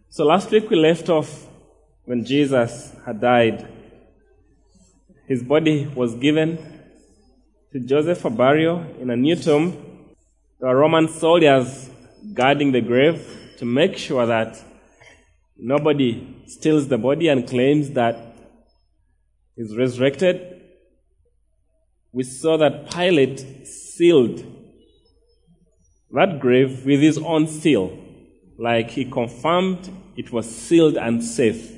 So last week we left off when Jesus had died. His body was given to Joseph for burial in a new tomb. There were Roman soldiers guarding the grave to make sure that nobody steals the body and claims that he's resurrected. We saw that Pilate sealed that grave with his own seal, like he confirmed it was sealed and safe.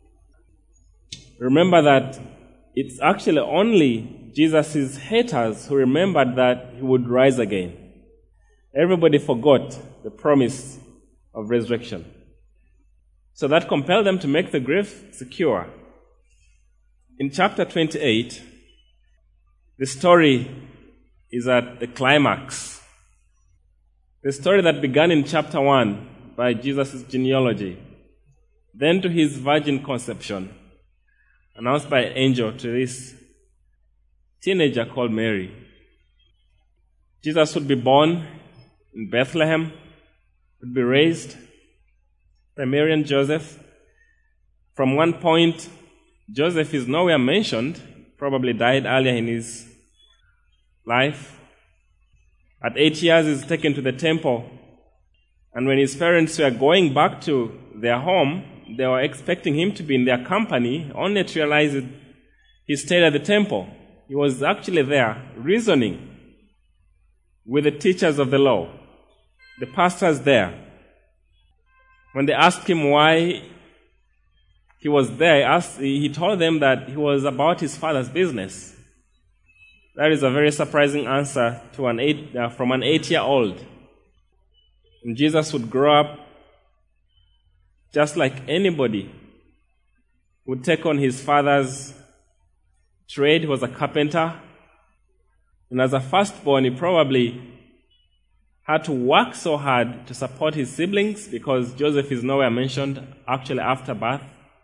Remember that it's actually only Jesus' haters who remembered that he would rise again. Everybody forgot the promise of resurrection. So that compelled them to make the grave secure. In chapter 28, the story is at the climax. The story that began in chapter 1 by Jesus' genealogy, then to his virgin conception, announced by an angel to this teenager called Mary. Jesus would be born in Bethlehem, would be raised by Mary and Joseph. From one point, Joseph is nowhere mentioned, probably died earlier in his life. At 8 years, he's taken to the temple. And when his parents were going back to their home, they were expecting him to be in their company, only to realize that he stayed at the temple. He was actually there reasoning with the teachers of the law, the pastors there. When they asked him why he was there, he told them that he was about his father's business. That is a very surprising answer to from an 8-year-old. And Jesus would grow up just like anybody, would take on his father's trade. He was a carpenter. And as a firstborn, he probably had to work so hard to support his siblings because Joseph is nowhere mentioned actually after birth.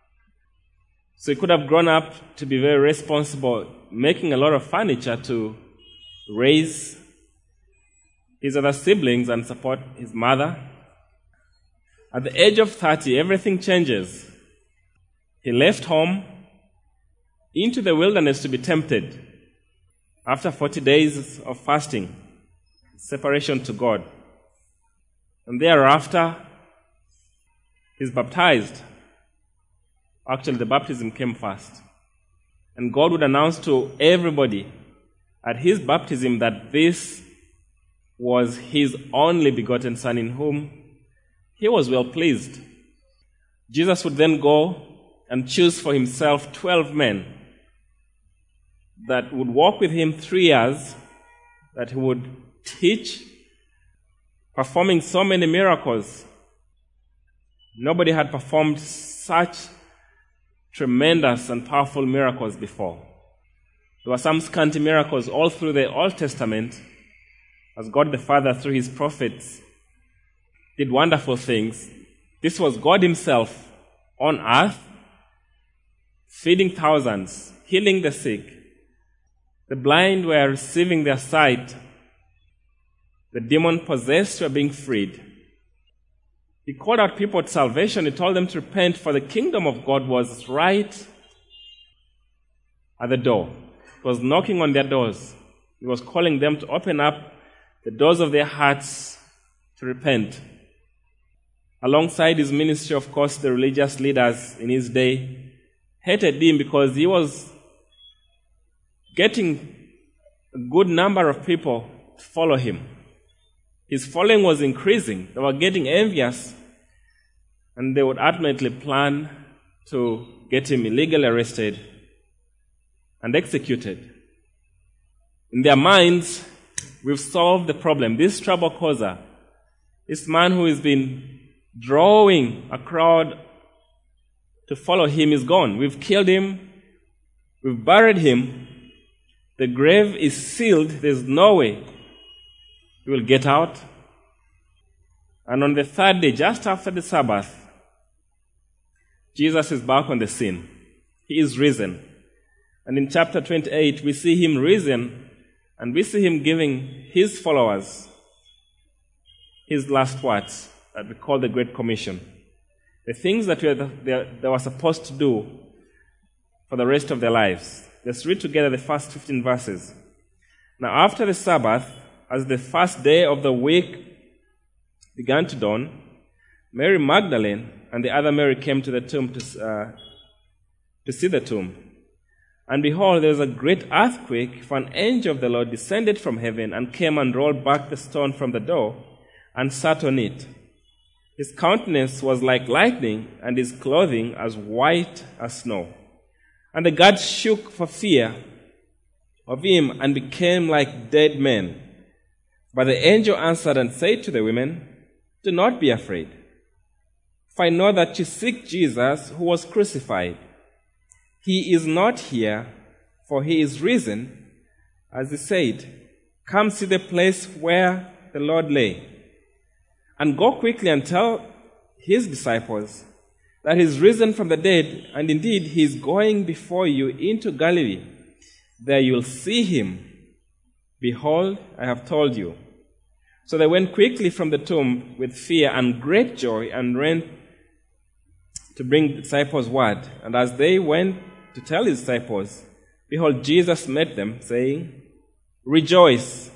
So he could have grown up to be very responsible, making a lot of furniture to raise his other siblings and support his mother. At the age of 30, everything changes. He left home into the wilderness to be tempted. After 40 days of fasting, separation to God. And thereafter, he's baptized. Actually, the baptism came first. And God would announce to everybody at his baptism that this was his only begotten Son in whom he was well pleased. Jesus would then go and choose for himself 12 men that would walk with him 3 years, that he would teach, performing so many miracles. Nobody had performed such tremendous and powerful miracles before. There were some scanty miracles all through the Old Testament, as God the Father, through his prophets, did wonderful things. This was God himself on earth, feeding thousands, healing the sick. The blind were receiving their sight. The demon-possessed were being freed. He called out people to salvation. He told them to repent, for the kingdom of God was right at the door. It was knocking on their doors. He was calling them to open up the doors of their hearts to repent. Alongside his ministry, of course, the religious leaders in his day hated him because he was getting a good number of people to follow him. His following was increasing. They were getting envious, and they would ultimately plan to get him illegally arrested and executed. In their minds, we've solved the problem. This trouble causer, this man who has been drawing a crowd to follow him, is gone. We've killed him. We've buried him. The grave is sealed. There's no way he will get out. And on the third day, just after the Sabbath, Jesus is back on the scene. He is risen. And in chapter 28, we see him risen, and we see him giving his followers his last words that we call the Great Commission. the things that they were supposed to do for the rest of their lives. Let's read together the first 15 verses. Now after the Sabbath, as the first day of the week began to dawn, Mary Magdalene and the other Mary came to the tomb to see the tomb. And behold, there was a great earthquake, for an angel of the Lord descended from heaven and came and rolled back the stone from the door and sat on it. His countenance was like lightning, and his clothing as white as snow. And the guards shook for fear of him and became like dead men. But the angel answered and said to the women, "Do not be afraid, for I know that you seek Jesus who was crucified. He is not here, for he is risen, as he said. Come see the place where the Lord lay. And go quickly and tell his disciples that he is risen from the dead, and indeed he is going before you into Galilee. There you will see him. Behold, I have told you." So they went quickly from the tomb with fear and great joy and ran to bring the disciples word. And as they went to tell his disciples, behold, Jesus met them, saying, "Rejoice."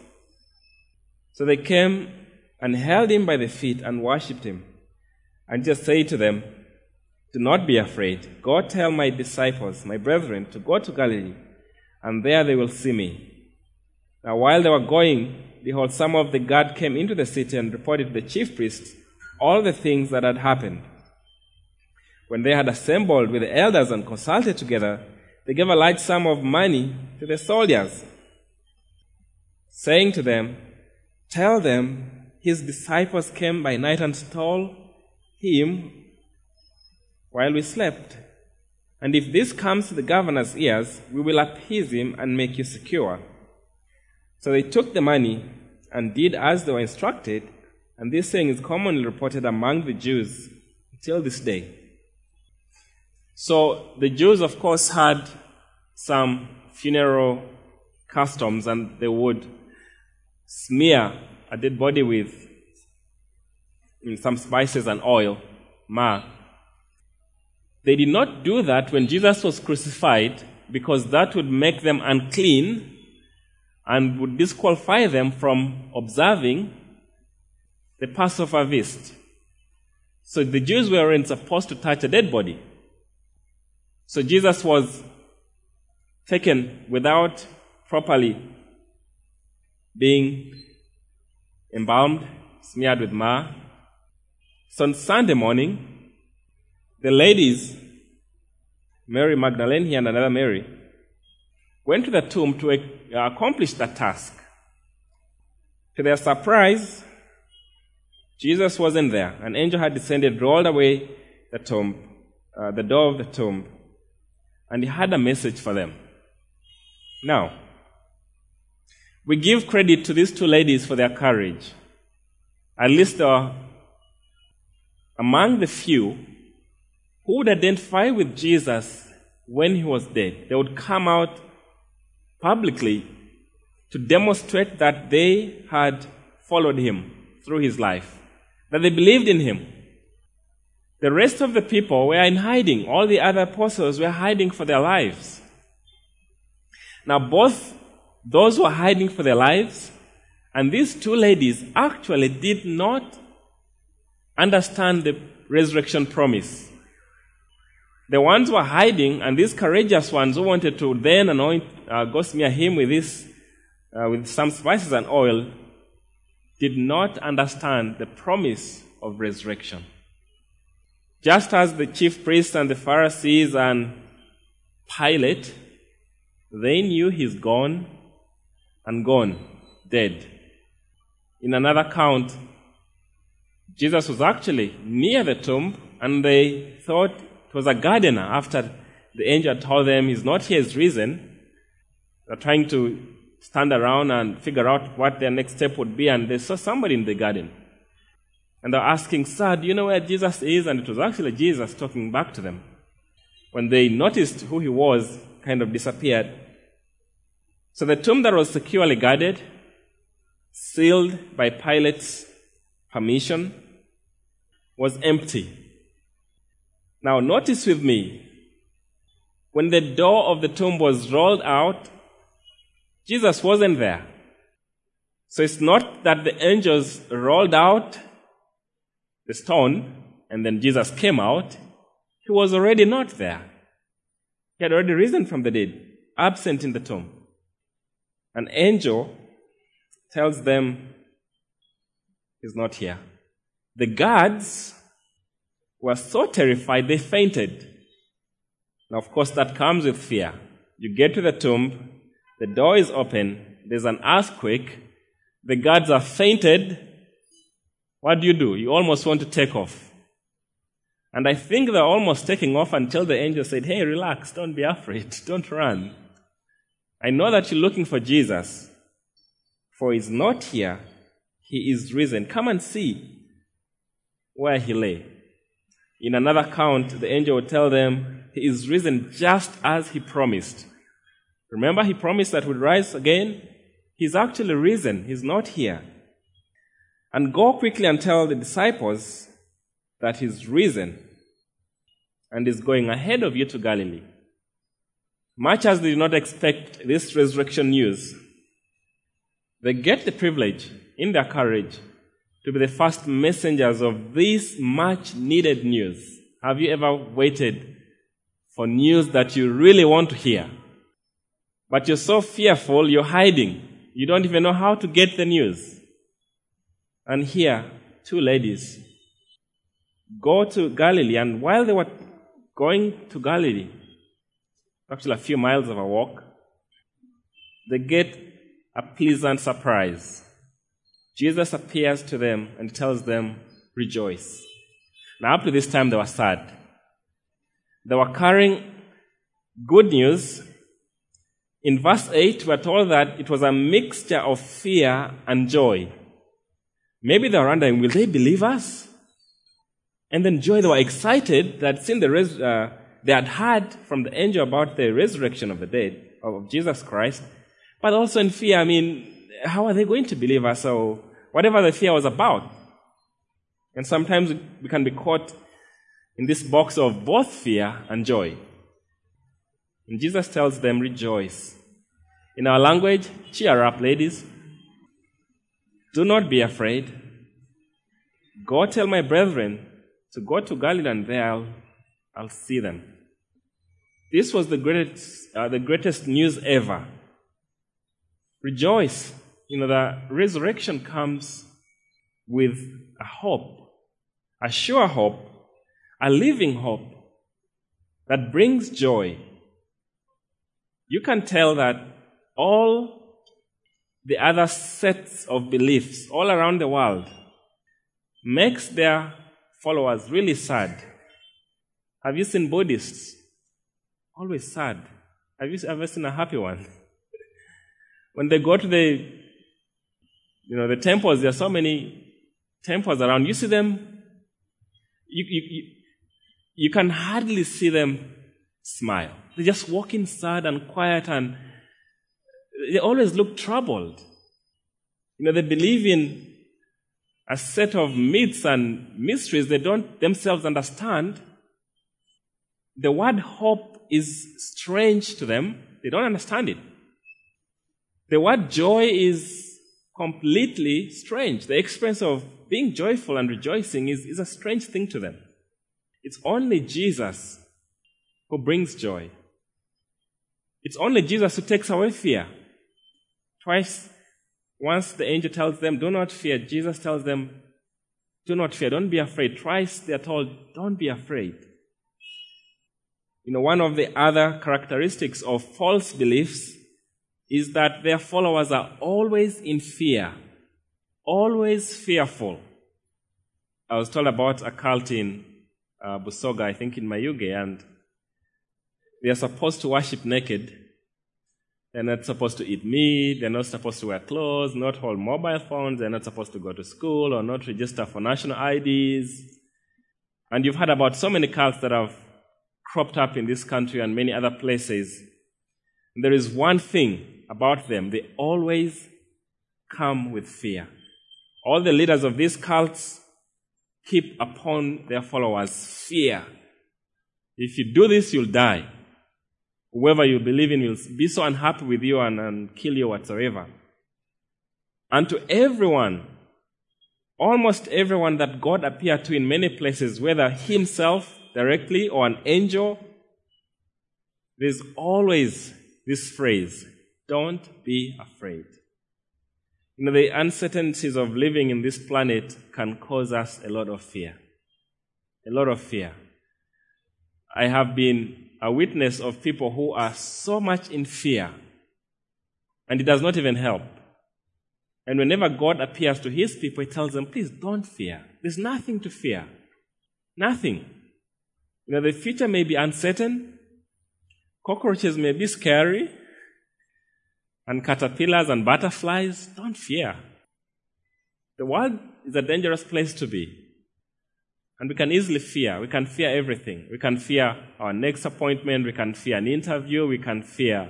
So they came and held him by the feet and worshipped him. And Jesus said to them, "Do not be afraid. Go tell my disciples, my brethren, to go to Galilee, and there they will see me." Now while they were going, behold, some of the guard came into the city and reported to the chief priests all the things that had happened. When they had assembled with the elders and consulted together, they gave a large sum of money to the soldiers, saying to them, "Tell them his disciples came by night and stole him while we slept. And if this comes to the governor's ears, we will appease him and make you secure." So they took the money and did as they were instructed, and this saying is commonly reported among the Jews till this day. So the Jews, of course, had some funeral customs, and they would smear a dead body with some spices and oil, myrrh. They did not do that when Jesus was crucified, because that would make them unclean and would disqualify them from observing the Passover feast. So the Jews weren't supposed to touch a dead body. So Jesus was taken without properly being embalmed, smeared with myrrh. So on Sunday morning, the ladies, Mary Magdalene here and another Mary, went to the tomb to accomplish that task. To their surprise, Jesus wasn't there. An angel had descended, rolled away the tomb, the door of the tomb, and he had a message for them. Now, we give credit to these two ladies for their courage. At least they were among the few who would identify with Jesus when he was dead. They would come out publicly to demonstrate that they had followed him through his life, that they believed in him. The rest of the people were in hiding. All the other apostles were hiding for their lives. Now, both those who were hiding for their lives and these two ladies actually did not understand the resurrection promise. The ones who were hiding, and these courageous ones who wanted to then anoint, go smear him with some spices and oil, did not understand the promise of resurrection. Just as the chief priests and the Pharisees and Pilate, they knew he's gone and gone, dead. In another account, Jesus was actually near the tomb, and they thought it was a gardener. After the angel told them he's not here, he's risen, they're trying to stand around and figure out what their next step would be, and they saw somebody in the garden. And they're asking, "Sir, do you know where Jesus is?" And it was actually Jesus talking back to them. When they noticed who he was, kind of disappeared. So the tomb that was securely guarded, sealed by Pilate's permission, was empty. Now, notice with me, when the door of the tomb was rolled out, Jesus wasn't there. So it's not that the angels rolled out the stone and then Jesus came out. He was already not there. He had already risen from the dead, absent in the tomb. An angel tells them he's not here. The guards were so terrified they fainted. Now, of course, that comes with fear. You get to the tomb, the door is open, there's an earthquake, the guards are fainted. What do? You almost want to take off. And I think they're almost taking off until the angel said, hey, relax, don't be afraid, don't run. I know that you're looking for Jesus, for he's not here, he is risen. Come and see where he lay. In another account, the angel would tell them, he is risen just as he promised. Remember, he promised that he would rise again? He's actually risen. He's not here. And go quickly and tell the disciples that he's risen and is going ahead of you to Galilee. Much as they did not expect this resurrection news, they get the privilege in their courage to be the first messengers of this much needed news. Have you ever waited for news that you really want to hear? But you're so fearful, you're hiding. You don't even know how to get the news. And here, two ladies go to Galilee, and while they were going to Galilee, actually a few miles of a walk, they get a pleasant surprise. Jesus appears to them and tells them, rejoice. Now, up to this time, they were sad. They were carrying good news. In verse 8, we're told that it was a mixture of fear and joy. Maybe they were wondering, will they believe us? And then joy, they were excited that since they had heard from the angel about the resurrection of the dead, of Jesus Christ, but also in fear, how are they going to believe us? So whatever the fear was about. And sometimes we can be caught in this box of both fear and joy. And Jesus tells them, rejoice. In our language, cheer up, ladies. Do not be afraid. Go tell my brethren to go to Galilee, and there I'll see them. This was the greatest news ever. Rejoice. The resurrection comes with a hope, a sure hope, a living hope that brings joy. You can tell that all the other sets of beliefs all around the world makes their followers really sad. Have you seen Buddhists? Always sad. Have you ever seen a happy one? When they go to the temples, there are so many temples around. You see them, you can hardly see them smile. They just walk in sad and quiet, and they always look troubled. They believe in a set of myths and mysteries they don't themselves understand. The word hope is strange to them. They don't understand it. The word joy is completely strange. The experience of being joyful and rejoicing is a strange thing to them. It's only Jesus who brings joy. It's only Jesus who takes away fear. Once the angel tells them, do not fear, Jesus tells them, do not fear, don't be afraid. Twice they are told, don't be afraid. One of the other characteristics of false beliefs is that their followers are always in fear, always fearful. I was told about a cult in Busoga, I think in Mayuge, and they are supposed to worship naked. They're not supposed to eat meat, they're not supposed to wear clothes, not hold mobile phones, they're not supposed to go to school or not register for national IDs. And you've heard about so many cults that have cropped up in this country and many other places. And there is one thing about them: they always come with fear. All the leaders of these cults keep upon their followers fear. If you do this, you'll die. Whoever you believe in will be so unhappy with you and kill you whatsoever. And to everyone, almost everyone that God appeared to in many places, whether himself directly or an angel, there's always this phrase, don't be afraid. You know, the uncertainties of living in this planet can cause us a lot of fear. A lot of fear. I have been a witness of people who are so much in fear, and it does not even help. And whenever God appears to his people, he tells them, please don't fear. There's nothing to fear. Nothing. You know, the future may be uncertain. Cockroaches may be scary. And caterpillars and butterflies. Don't fear. The world is a dangerous place to be. And we can easily fear. We can fear everything. We can fear our next appointment. We can fear an interview. We can fear,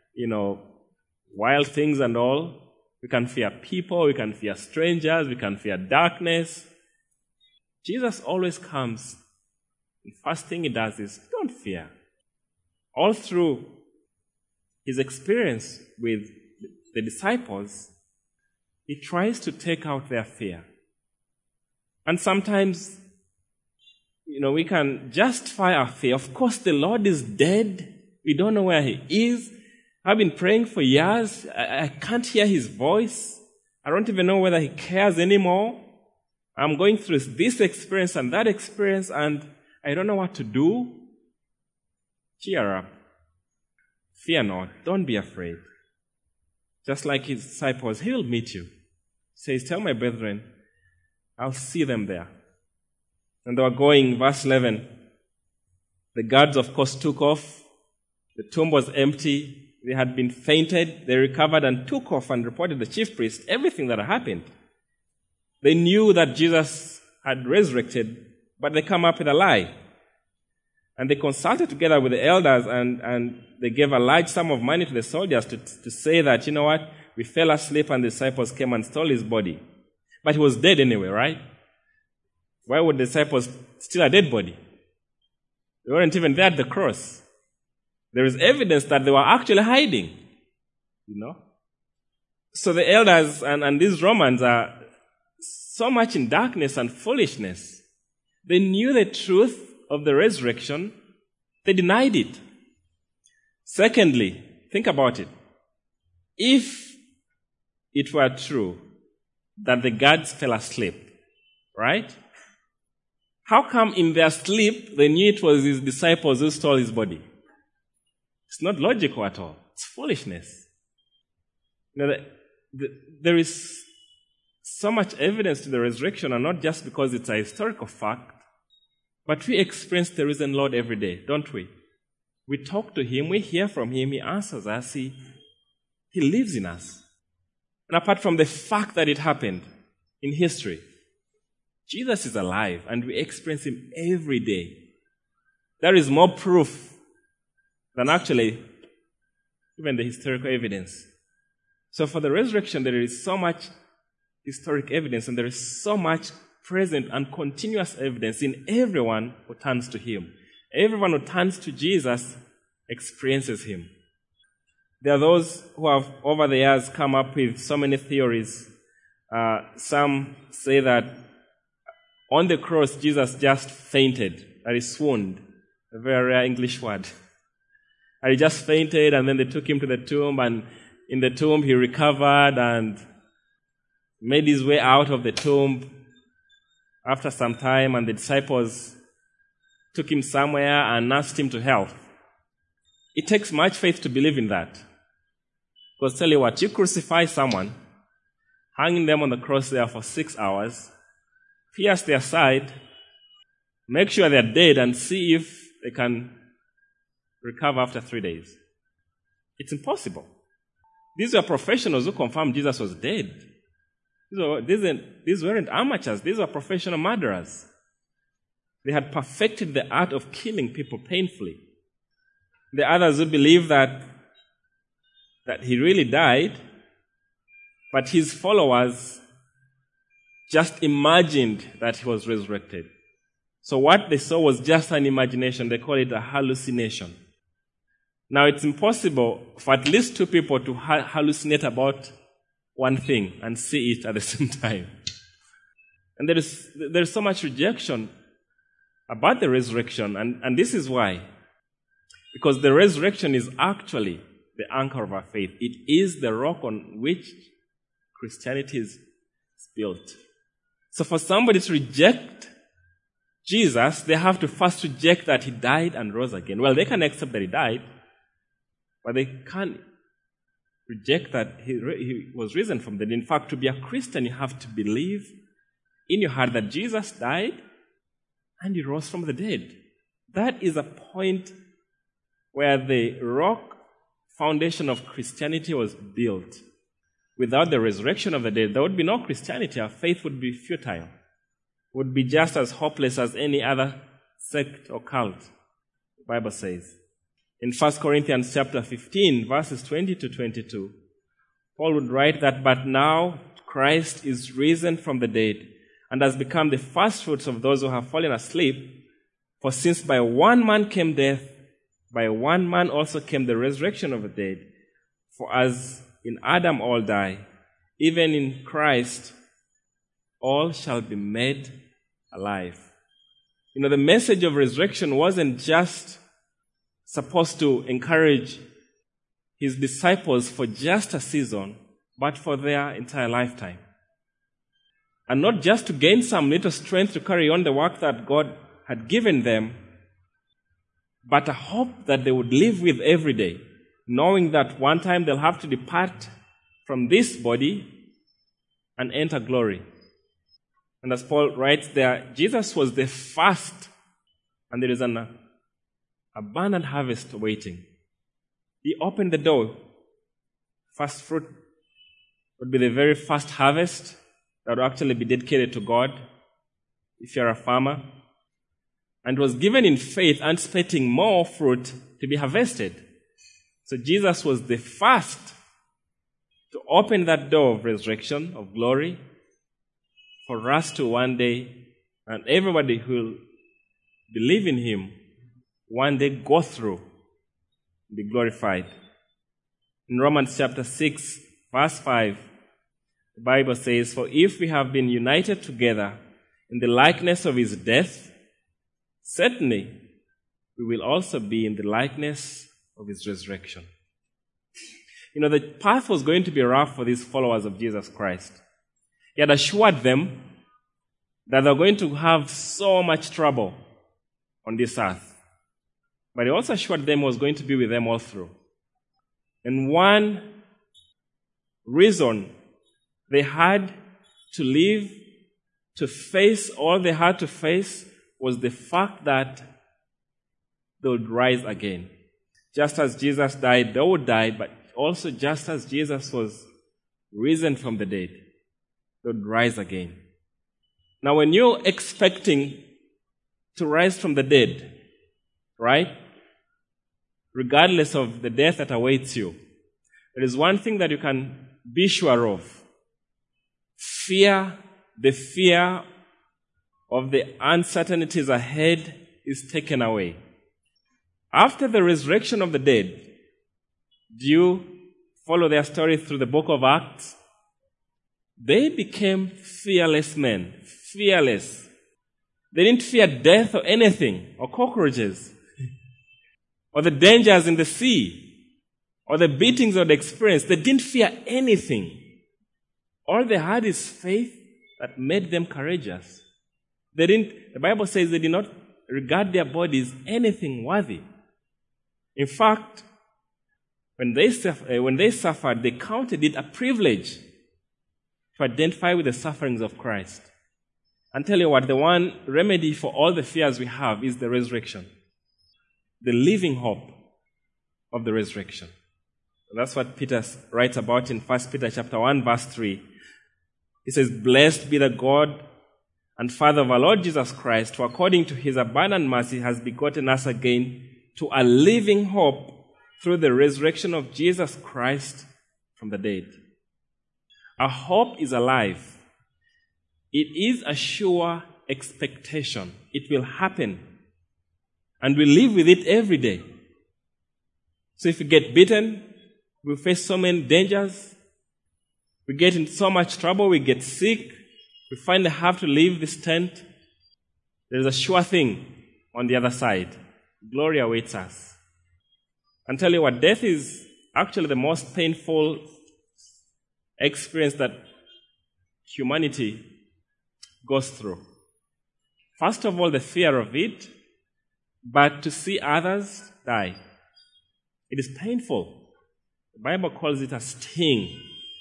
wild things and all. We can fear people. We can fear strangers. We can fear darkness. Jesus always comes. The first thing he does is, don't fear. All through his experience with the disciples, he tries to take out their fear. And sometimes, we can justify our fear. Of course, the Lord is dead. We don't know where he is. I've been praying for years. I can't hear his voice. I don't even know whether he cares anymore. I'm going through this experience and that experience, and I don't know what to do. Cheer up. Fear not. Don't be afraid. Just like his disciples, he will meet you. He says, tell my brethren, I'll see them there. And they were going, verse 11. The guards, of course, took off. The tomb was empty. They had been fainted. They recovered and took off and reported to the chief priest everything that had happened. They knew that Jesus had resurrected, but they come up with a lie. And they consulted together with the elders, and they gave a large sum of money to the soldiers to say that, we fell asleep and the disciples came and stole his body. But he was dead anyway, right? Why would the disciples steal a dead body? They weren't even there at the cross. There is evidence that they were actually hiding, So the elders and these Romans are so much in darkness and foolishness. They knew the truth of the resurrection. They denied it. Secondly, think about it. If it were true that the guards fell asleep, right? How come in their sleep they knew it was his disciples who stole his body? It's not logical at all. It's foolishness. There is so much evidence to the resurrection, and not just because it's a historical fact, but we experience the risen Lord every day, don't we? We talk to him, we hear from him, he answers us, he lives in us. And apart from the fact that it happened in history, Jesus is alive, and we experience him every day. There is more proof than actually even the historical evidence. So for the resurrection, there is so much historic evidence, and there is so much present and continuous evidence in everyone who turns to him. Everyone who turns to Jesus experiences him. There are those who have, over the years, come up with so many theories. Some say that on the cross, Jesus just fainted, that is swooned, a very rare English word. And he just fainted, and then they took him to the tomb, and in the tomb he recovered and made his way out of the tomb after some time, and the disciples took him somewhere and nursed him to health. It takes much faith to believe in that. Because tell you what, you crucify someone, hanging them on the cross there for 6 hours, pierce their side, make sure they're dead, and see if they can recover after 3 days. It's impossible. These were professionals who confirmed Jesus was dead. These weren't amateurs. These were professional murderers. They had perfected the art of killing people painfully. The others who believe that he really died, but his followers just imagined that he was resurrected. So what they saw was just an imagination. They call it a hallucination. Now, it's impossible for at least two people to hallucinate about one thing and see it at the same time. And there is so much rejection about the resurrection, and this is why. Because the resurrection is actually the anchor of our faith. It is the rock on which Christianity is built. So for somebody to reject Jesus, they have to first reject that he died and rose again. Well, they can accept that he died, but they can't reject that he was risen from the dead. In fact, to be a Christian, you have to believe in your heart that Jesus died and he rose from the dead. That is a point where the rock foundation of Christianity was built. Without the resurrection of the dead, there would be no Christianity. Our faith would be futile, would be just as hopeless as any other sect or cult, the Bible says. In 1 Corinthians chapter 15, verses 20 to 22, Paul would write that, "But now Christ is risen from the dead and has become the firstfruits of those who have fallen asleep. For since by one man came death, by one man also came the resurrection of the dead. For as in Adam all die, even in Christ all shall be made alive." You know, the message of resurrection wasn't just supposed to encourage his disciples for just a season, but for their entire lifetime. And not just to gain some little strength to carry on the work that God had given them, but a hope that they would live with every day, knowing that one time they'll have to depart from this body and enter glory. And as Paul writes there, Jesus was the first, and there is an abundant harvest waiting. He opened the door. First fruit would be the very first harvest that would actually be dedicated to God, if you're a farmer. And was given in faith, anticipating more fruit to be harvested. So Jesus was the first to open that door of resurrection, of glory, for us to one day, and everybody who will believe in him, one day go through, be glorified. In Romans chapter 6, verse 5, the Bible says, "For if we have been united together in the likeness of his death, certainly we will also be in the likeness of his resurrection." You know, the path was going to be rough for these followers of Jesus Christ. He had assured them that they were going to have so much trouble on this earth. But he also assured them he was going to be with them all through. And one reason they had to live, to face all they had to face, was the fact that they would rise again. Just as Jesus died, they would die, but also just as Jesus was risen from the dead, they would rise again. Now, when you're expecting to rise from the dead, right, regardless of the death that awaits you, there is one thing that you can be sure of. Fear, the fear of the uncertainties ahead is taken away. After the resurrection of the dead, do you follow their story through the book of Acts? They became fearless men. Fearless. They didn't fear death or anything, or cockroaches, or the dangers in the sea, or the beatings of the experience. They didn't fear anything. All they had is faith that made them courageous. The Bible says they did not regard their bodies anything worthy. In fact, when they suffered, they counted it a privilege to identify with the sufferings of Christ. And tell you what, the one remedy for all the fears we have is the resurrection. The living hope of the resurrection. And that's what Peter writes about in 1 Peter chapter 1, verse 3. He says, "Blessed be the God and Father of our Lord Jesus Christ, who according to his abundant mercy has begotten us again to a living hope through the resurrection of Jesus Christ from the dead." Our hope is alive. It is a sure expectation. It will happen. And we live with it every day. So if we get beaten, we face so many dangers, we get in so much trouble, we get sick, we finally have to leave this tent, there's a sure thing on the other side. Glory awaits us. And tell you what, death is actually the most painful experience that humanity goes through. First of all, the fear of it, but to see others die. It is painful. The Bible calls it a sting.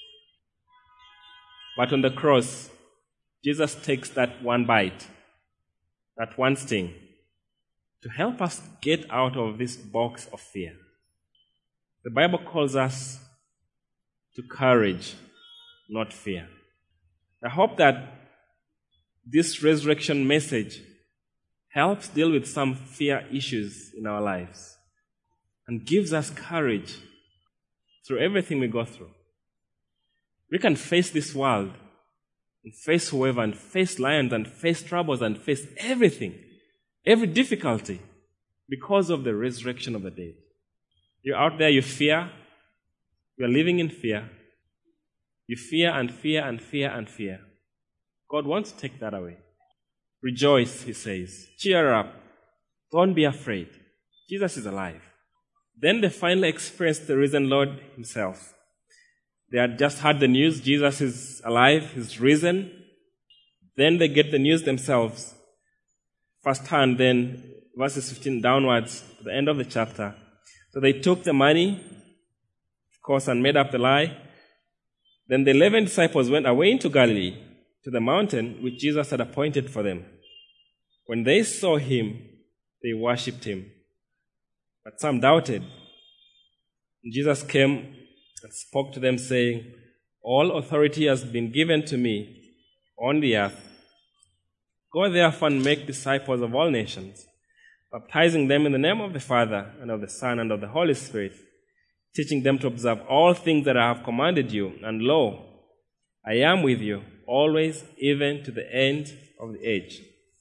But on the cross, Jesus takes that one bite, that one sting, to help us get out of this box of fear. The Bible calls us to courage, not fear. I hope that this resurrection message helps deal with some fear issues in our lives and gives us courage through everything we go through. We can face this world and face whoever and face lions and face troubles and face everything, every difficulty because of the resurrection of the dead. You're out there, you fear. You're living in fear. You fear and fear and fear and fear. God wants to take that away. Rejoice, he says. Cheer up. Don't be afraid. Jesus is alive. Then they finally experienced the risen Lord himself. They had just heard the news, Jesus is alive, he's risen. Then they get the news themselves. First hand, then verses 15 downwards to the end of the chapter. So they took the money, of course, and made up the lie. Then the 11 disciples went away into Galilee, to the mountain which Jesus had appointed for them. When they saw him, they worshipped him. But some doubted. And Jesus came and spoke to them, saying, all authority has been given to me on the earth. Go therefore and make disciples of all nations, baptizing them in the name of the Father, and of the Son, and of the Holy Spirit, teaching them to observe all things that I have commanded you. And lo, I am with you always, even to the end of the age.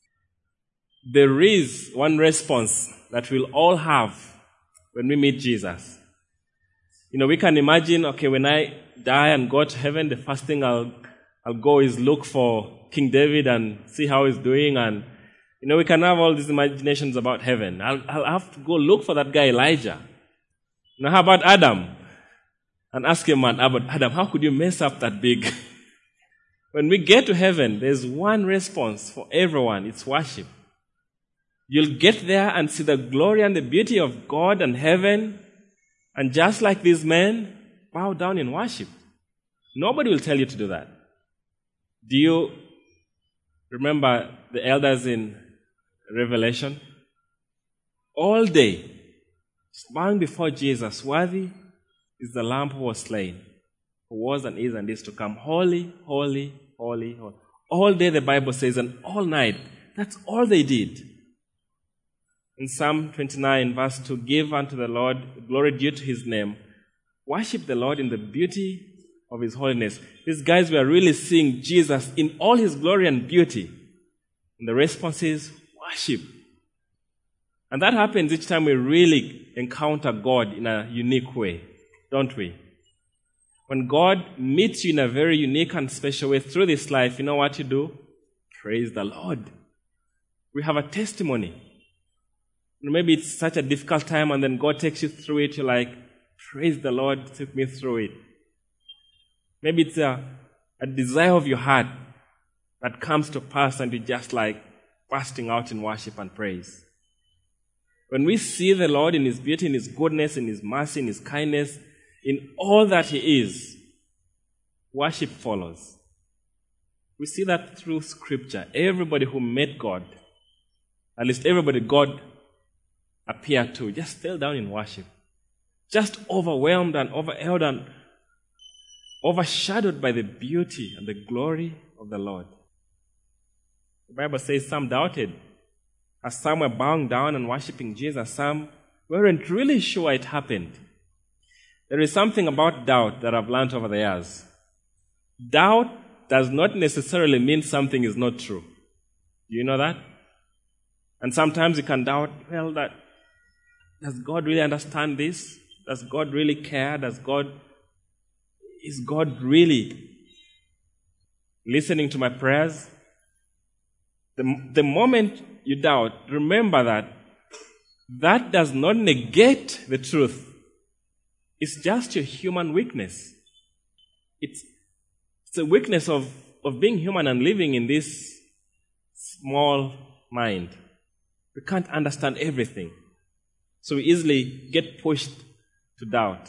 There is one response that we'll all have when we meet Jesus. We can imagine, okay, when I die and go to heaven, the first thing I'll go is look for King David and see how he's doing. And, we can have all these imaginations about heaven. I'll have to go look for that guy Elijah. Now, how about Adam? And ask him, man, about Adam, how could you mess up that big? When we get to heaven, there's one response for everyone. It's worship. You'll get there and see the glory and the beauty of God and heaven. And just like these men, bow down in worship. Nobody will tell you to do that. Do you remember the elders in Revelation? All day, bowing before Jesus, worthy is the Lamb who was slain, who was and is to come. Holy, holy, holy, holy. All day the Bible says, and all night. That's all they did. In Psalm 29, verse 2, give unto the Lord glory due to his name. Worship the Lord in the beauty of his holiness. These guys were really seeing Jesus in all his glory and beauty. And the response is worship. And that happens each time we really encounter God in a unique way, don't we? When God meets you in a very unique and special way through this life, you know what you do? Praise the Lord. We have a testimony. Maybe it's such a difficult time and then God takes you through it. You're like, praise the Lord, took me through it. Maybe it's a desire of your heart that comes to pass and you're just like bursting out in worship and praise. When we see the Lord in his beauty, in his goodness, in his mercy, in his kindness, in all that he is, worship follows. We see that through Scripture. Everybody who met God, at least everybody God appeared to, just fell down in worship. Just overwhelmed and overheld and overshadowed by the beauty and the glory of the Lord. The Bible says some doubted. As some were bowing down and worshiping Jesus, some weren't really sure it happened. There is something about doubt that I've learned over the years. Doubt does not necessarily mean something is not true. Do you know that? And sometimes you can doubt, well, does God really understand this? Does God really care? Is God really listening to my prayers? The moment you doubt, remember that does not negate the truth. It's just your human weakness. It's a weakness of being human and living in this small mind. We can't understand everything. So we easily get pushed to doubt.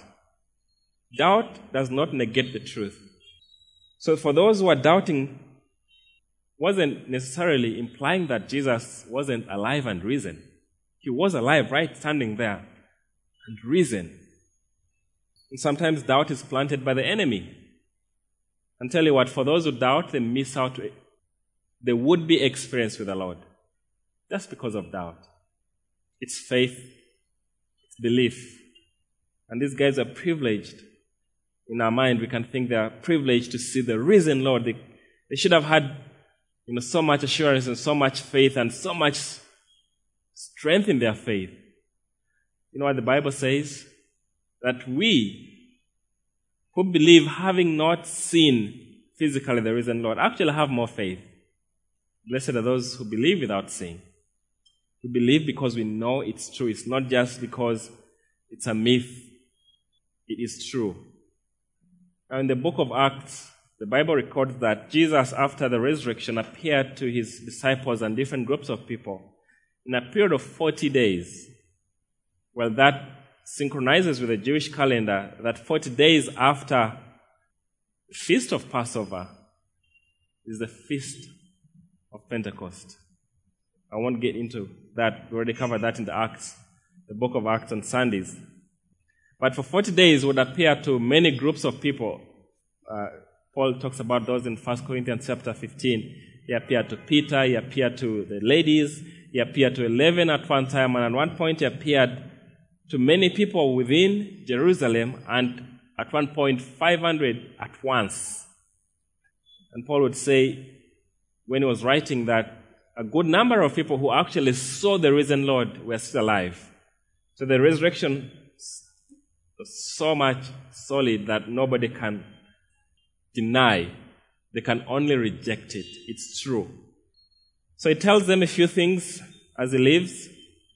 Doubt does not negate the truth. So for those who are doubting, wasn't necessarily implying that Jesus wasn't alive and risen. He was alive, right, standing there, and risen. And sometimes doubt is planted by the enemy. And tell you what, for those who doubt, they miss out the would-be experience with the Lord. Just because of doubt. It's faith, it's belief. And these guys are privileged. In our mind, we can think they are privileged to see the risen Lord. They should have had so much assurance and so much faith and so much strength in their faith. You know what the Bible says? That we who believe, having not seen physically the risen Lord, actually have more faith. Blessed are those who believe without seeing. We believe because we know it's true. It's not just because it's a myth. It is true. Now in the book of Acts, the Bible records that Jesus, after the resurrection, appeared to his disciples and different groups of people in a period of 40 days. Well, that synchronizes with the Jewish calendar, that 40 days after the feast of Passover is the feast of Pentecost. I won't get into that. We already covered that in the book of Acts on Sundays. But for 40 days would appear to many groups of people. Paul talks about those in 1 Corinthians chapter 15. He appeared to Peter, he appeared to the ladies, he appeared to 11 at one time, and at one point he appeared to many people within Jerusalem, and at one point 500 at once. And Paul would say, when he was writing, that a good number of people who actually saw the risen Lord were still alive. So the resurrection was so much solid that nobody can deny. They can only reject it. It's true. So he tells them a few things as he leaves.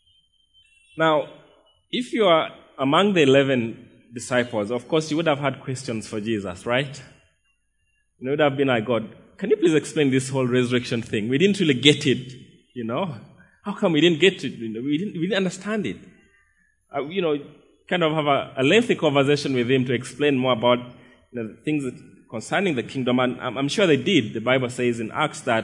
Now, if you are among the 11 disciples, of course you would have had questions for Jesus, right? You would have been like, God, can you please explain this whole resurrection thing? We didn't really get it, How come we didn't get it? We didn't understand it. Kind of have a lengthy conversation with him to explain more about the things concerning the kingdom. And I'm sure they did. The Bible says in Acts that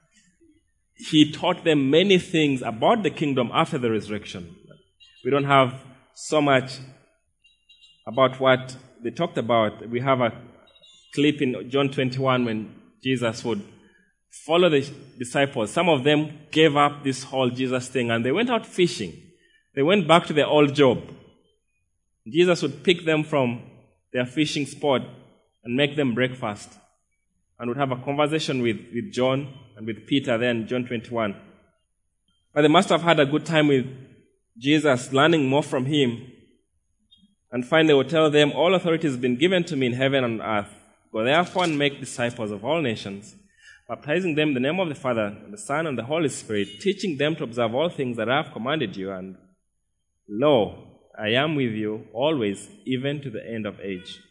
he taught them many things about the kingdom after the resurrection. We don't have so much about what they talked about. We have a clip in John 21 when Jesus would follow the disciples. Some of them gave up this whole Jesus thing and they went out fishing. They went back to their old job. Jesus would pick them from their fishing spot and make them breakfast and would have a conversation with John and with Peter there in John 21. But they must have had a good time with Jesus, learning more from him. And finally would tell them, all authority has been given to me in heaven and earth. Go therefore and make disciples of all nations, baptizing them in the name of the Father, and the Son, and the Holy Spirit, teaching them to observe all things that I have commanded you. And lo, I am with you always, even to the end of age.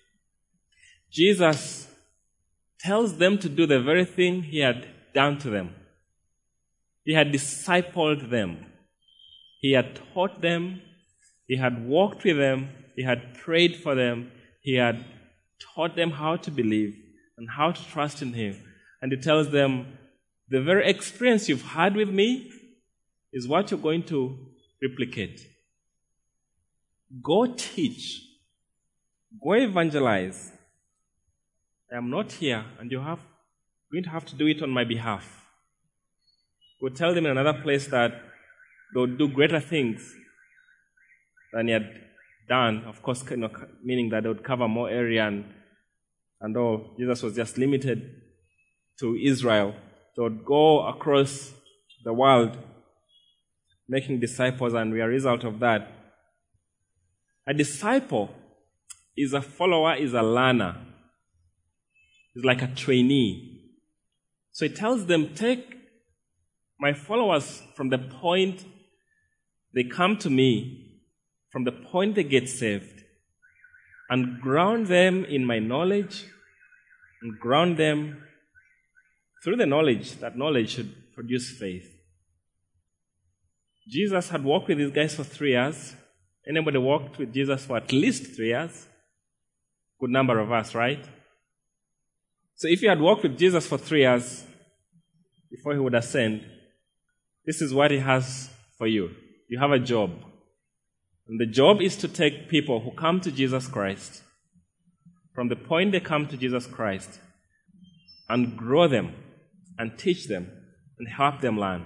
Jesus tells them to do the very thing he had done to them. He had discipled them. He had taught them. He had walked with them. He had prayed for them. He had taught them how to believe and how to trust in him. And he tells them, the very experience you've had with me is what you're going to replicate. Go teach. Go evangelize. I am not here, and you're going to have to do it on my behalf. We'll tell them in another place that they would do greater things than he had done, of course, meaning that they would cover more area, and all. Jesus was just limited to Israel. They would go across the world, making disciples, and we are a result of that. A disciple is a follower, is a learner. It's like a trainee. So it tells them, take my followers from the point they come to me, from the point they get saved, and ground them in my knowledge, and ground them through the knowledge. That knowledge should produce faith. Jesus had walked with these guys for 3 years. Anybody walked with Jesus for at least 3 years? Good number of us, right? So if you had walked with Jesus for 3 years before he would ascend, this is what he has for you. You have a job. And the job is to take people who come to Jesus Christ, from the point they come to Jesus Christ, and grow them, and teach them, and help them learn.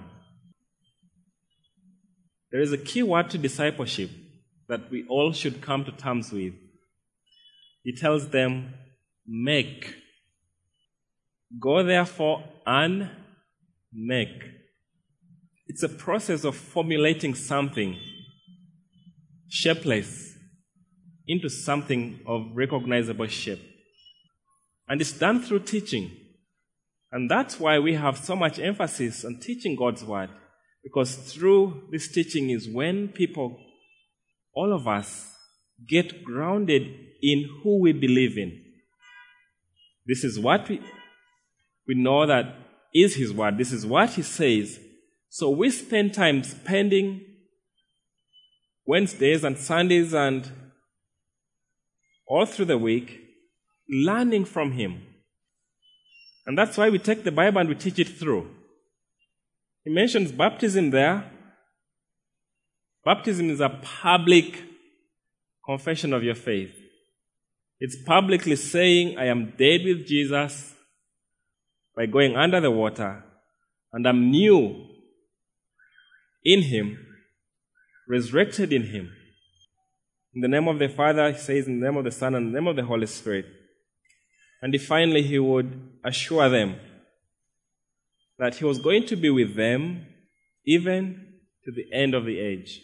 There is a key word to discipleship that we all should come to terms with. He tells them, make. Go therefore and make. It's a process of formulating something shapeless into something of recognizable shape. And it's done through teaching. And that's why we have so much emphasis on teaching God's word. Because through this teaching is when people, all of us, get grounded in who we believe in. This is what we know that is his word. This is what he says. So we spend time spending Wednesdays and Sundays and all through the week learning from him. And that's why we take the Bible and we teach it through. He mentions baptism there. Baptism is a public confession of your faith. It's publicly saying, I am dead with Jesus by going under the water, and I'm new in him, resurrected in him. In the name of the Father, he says, in the name of the Son, and in the name of the Holy Spirit. And finally, he would assure them that he was going to be with them even to the end of the age.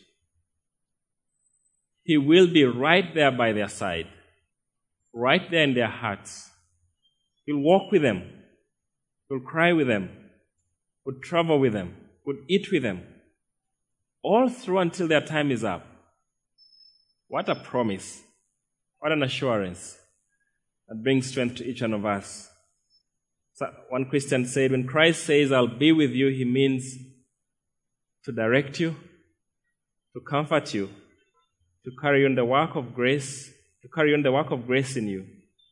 He will be right there by their side, right there in their hearts. He'll walk with them. He'll cry with them. Would travel with them. Would eat with them. All through until their time is up. What a promise. What an assurance. That brings strength to each one of us. So one Christian said, when Christ says, I'll be with you, he means to direct you, to comfort you, to carry on the work of grace, in you.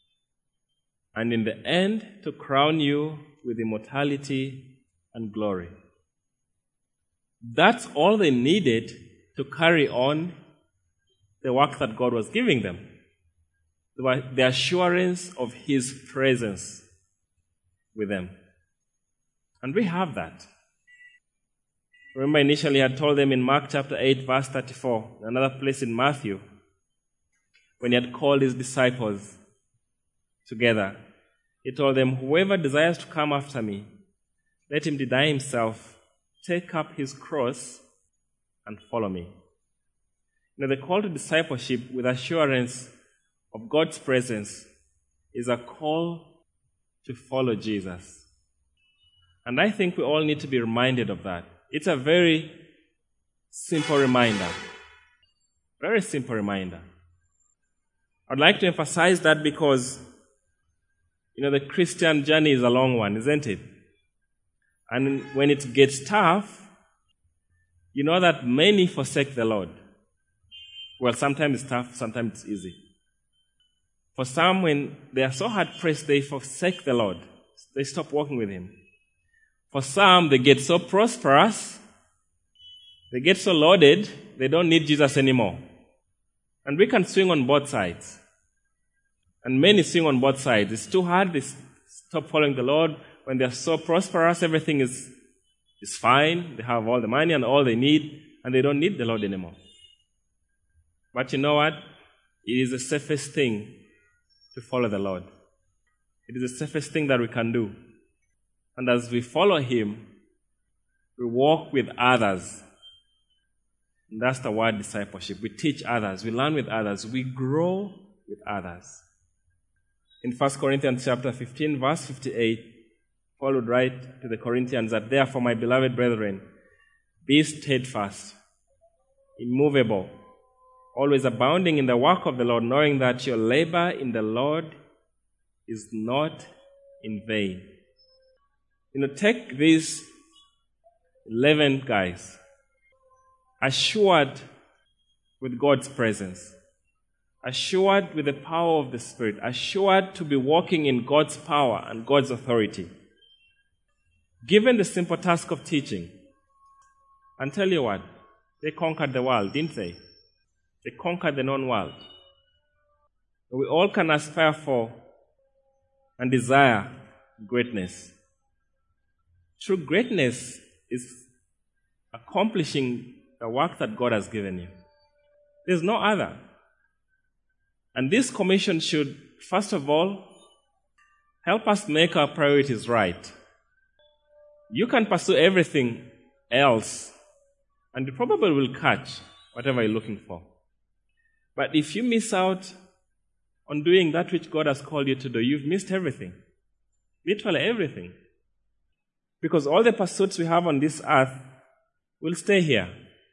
And in the end, to crown you with immortality and glory. That's all they needed to carry on the work that God was giving them. The assurance of his presence with them. And we have that. Remember, initially I had told them in Mark chapter 8, verse 34, another place in Matthew, when he had called his disciples together, he told them, whoever desires to come after me, let him deny himself, take up his cross, and follow me. The call to discipleship with assurance of God's presence is a call to follow Jesus. And I think we all need to be reminded of that. It's a very simple reminder. Very simple reminder. I'd like to emphasize that because, the Christian journey is a long one, isn't it? And when it gets tough, you know that many forsake the Lord. Well, sometimes it's tough, sometimes it's easy. For some, when they are so hard-pressed, they forsake the Lord. They stop walking with him. For some, they get so prosperous, they get so loaded, they don't need Jesus anymore. And we can swing on both sides. And many swing on both sides. It's too hard, they stop following the Lord. When they're so prosperous, everything is fine. They have all the money and all they need, and they don't need the Lord anymore. But you know what? It is the safest thing to follow the Lord. It is the safest thing that we can do. And as we follow him, We walk with others. And that's the word discipleship. We teach others. We learn with others. We grow with others. In 1 Corinthians chapter 15, verse 58, Paul would write to the Corinthians that, therefore, my beloved brethren, be steadfast, immovable, always abounding in the work of the Lord, knowing that your labor in the Lord is not in vain. Take these 11 guys, assured with God's presence, assured with the power of the Spirit, assured to be walking in God's power and God's authority, given the simple task of teaching. And tell you what, they conquered the world, didn't they? They conquered the known world. We all can aspire for and desire greatness. True greatness is accomplishing the work that God has given you. There's no other. And this commission should, first of all, help us make our priorities right. You can pursue everything else, and you probably will catch whatever you're looking for. But if you miss out on doing that which God has called you to do, you've missed everything. Literally everything. Because all the pursuits we have on this earth will stay here.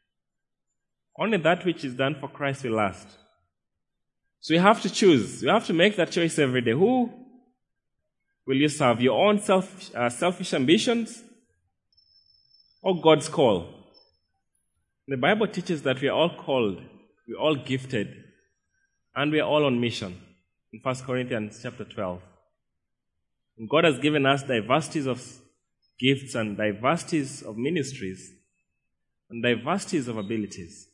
Only that which is done for Christ will last. So you have to choose. You have to make that choice every day. Who will you serve? Your own selfish ambitions or God's call? The Bible teaches that we are all called, we are all gifted, and we are all on mission in 1 Corinthians chapter 12. And God has given us diversities of gifts and diversities of ministries and diversities of abilities.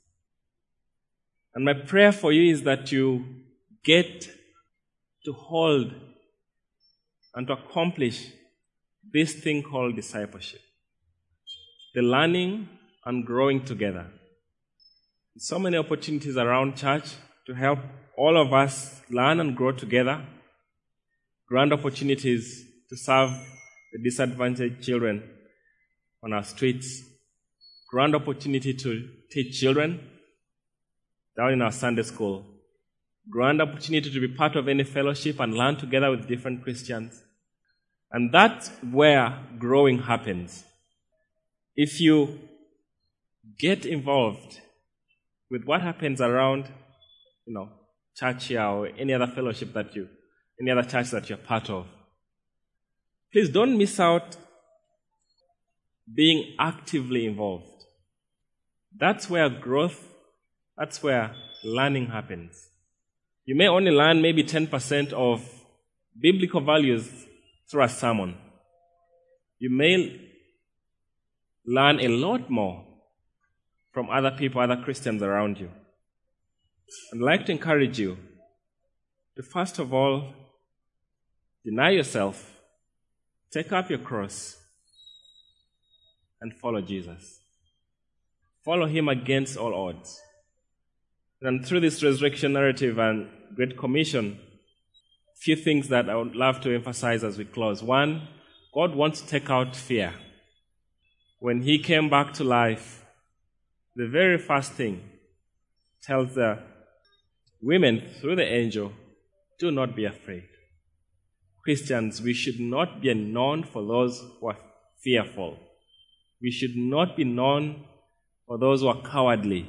And my prayer for you is that you get to hold and to accomplish this thing called discipleship. The learning and growing together. So many opportunities around church to help all of us learn and grow together. Grand opportunities to serve the disadvantaged children on our streets. Grand opportunity to teach children down in our Sunday school. Grand opportunity to be part of any fellowship and learn together with different Christians. And that's where growing happens. If you get involved with what happens around, church here or any other fellowship any other church that you're part of, please don't miss out being actively involved. That's where growth, that's where learning happens. You may only learn maybe 10% of biblical values through a sermon. You may learn a lot more from other people, other Christians around you. I'd like to encourage you to first of all deny yourself, take up your cross, and follow Jesus. Follow him against all odds. And through this resurrection narrative and Great Commission, a few things that I would love to emphasize as we close. One, God wants to take out fear. When he came back to life, the very first thing tells the women through the angel, do not be afraid. Christians, we should not be known for those who are fearful. We should not be known for those who are cowardly.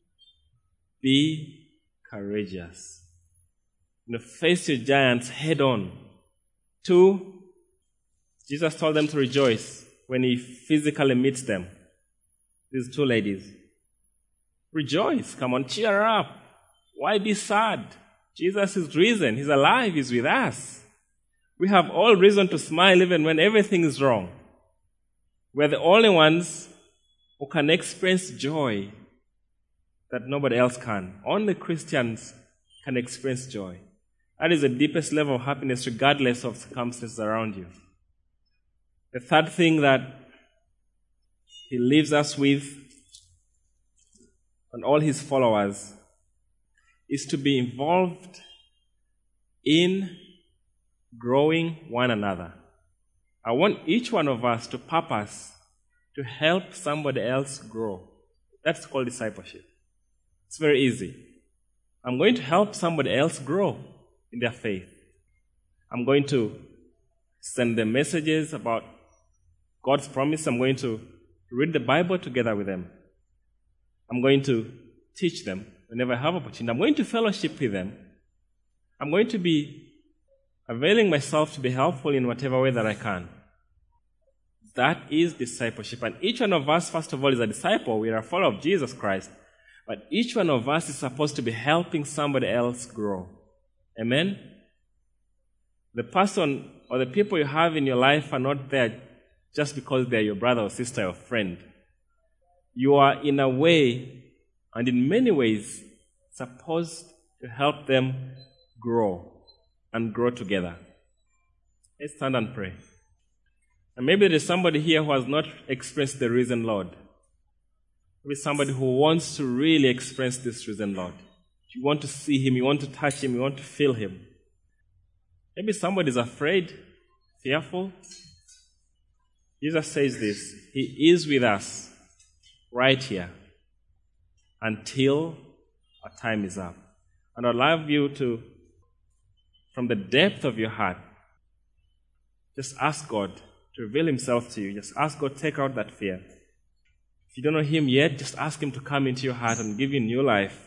Be courageous. Face your giants head on. 2, Jesus told them to rejoice when he physically meets them. These 2 ladies. Rejoice. Come on, cheer up. Why be sad? Jesus is risen. He's alive. He's with us. We have all reason to smile even when everything is wrong. We're the only ones who can experience joy that nobody else can. Only Christians can experience joy. That is the deepest level of happiness regardless of circumstances around you. The third thing that he leaves us with and all his followers is to be involved in growing one another. I want each one of us to purpose to help somebody else grow. That's called discipleship. It's very easy. I'm going to help somebody else grow in their faith. I'm going to send them messages about God's promise. I'm going to read the Bible together with them. I'm going to teach them whenever I have opportunity. I'm going to fellowship with them. I'm going to be availing myself to be helpful in whatever way that I can. That is discipleship. And each one of us, first of all, is a disciple. We are a follower of Jesus Christ. But each one of us is supposed to be helping somebody else grow. Amen? The person or the people you have in your life are not there just because they're your brother or sister or friend. You are, in a way, and in many ways, supposed to help them grow and grow together. Let's stand and pray. And maybe there's somebody here who has not experienced the risen Lord. Maybe somebody who wants to really experience this risen Lord. You want to see him, you want to touch him, you want to feel him. Maybe somebody is afraid, fearful. Jesus says this, he is with us right here until our time is up. And I'd love you to, from the depth of your heart, just ask God to reveal himself to you. Just ask God to take out that fear. If you don't know him yet, just ask him to come into your heart and give you new life.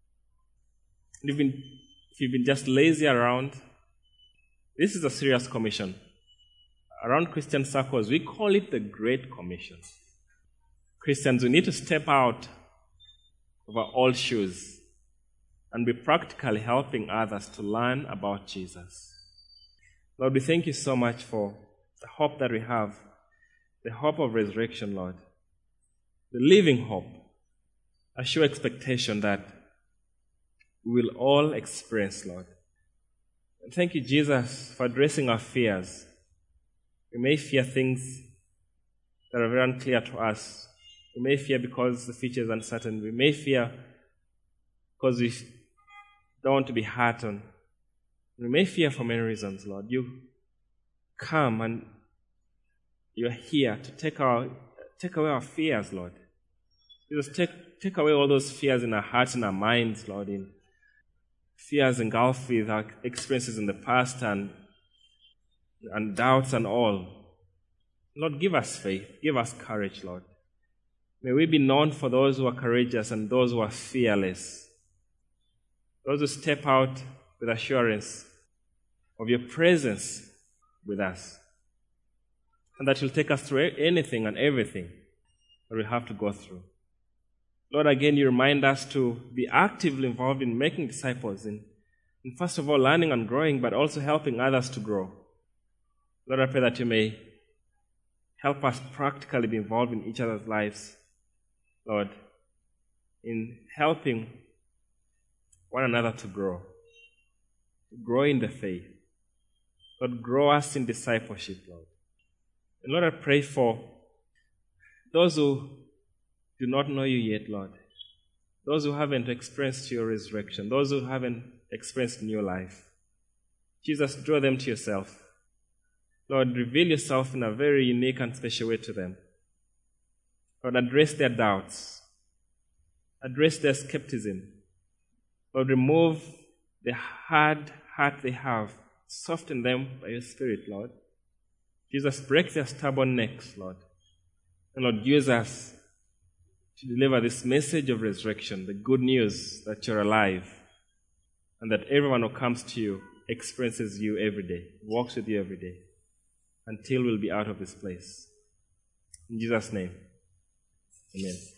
If you've been just lazy around, this is a serious commission. Around Christian circles, we call it the Great Commission. Christians, we need to step out of our old shoes and be practically helping others to learn about Jesus. Lord, we thank you so much for the hope that we have, the hope of resurrection, Lord, the living hope, a sure expectation that we will all experience, Lord. And thank you, Jesus, for addressing our fears. We may fear things that are very unclear to us. We may fear because the future is uncertain. We may fear because we don't want to be hurt on. We may fear for many reasons, Lord. You come and you're here to take away our fears, Lord. Jesus, take away all those fears in our hearts and our minds, Lord, in fears engulfed with our experiences in the past and doubts and all. Lord, give us faith. Give us courage, Lord. May we be known for those who are courageous and those who are fearless. Those who step out with assurance of your presence with us. And that you'll take us through anything and everything that we have to go through. Lord, again, you remind us to be actively involved in making disciples, in first of all, learning and growing, but also helping others to grow. Lord, I pray that you may help us practically be involved in each other's lives, Lord, in helping one another to grow in the faith. Lord, grow us in discipleship, Lord. And Lord, I pray for those who do not know you yet, Lord. Those who haven't experienced your resurrection. Those who haven't experienced new life. Jesus, draw them to yourself. Lord, reveal yourself in a very unique and special way to them. Lord, address their doubts. Address their skepticism. Lord, remove the hard heart they have. Soften them by your Spirit, Lord. Jesus, break their stubborn necks, Lord. And Lord, use us to deliver this message of resurrection, the good news that you're alive, and that everyone who comes to you experiences you every day, walks with you every day, until we'll be out of this place. In Jesus' name, amen.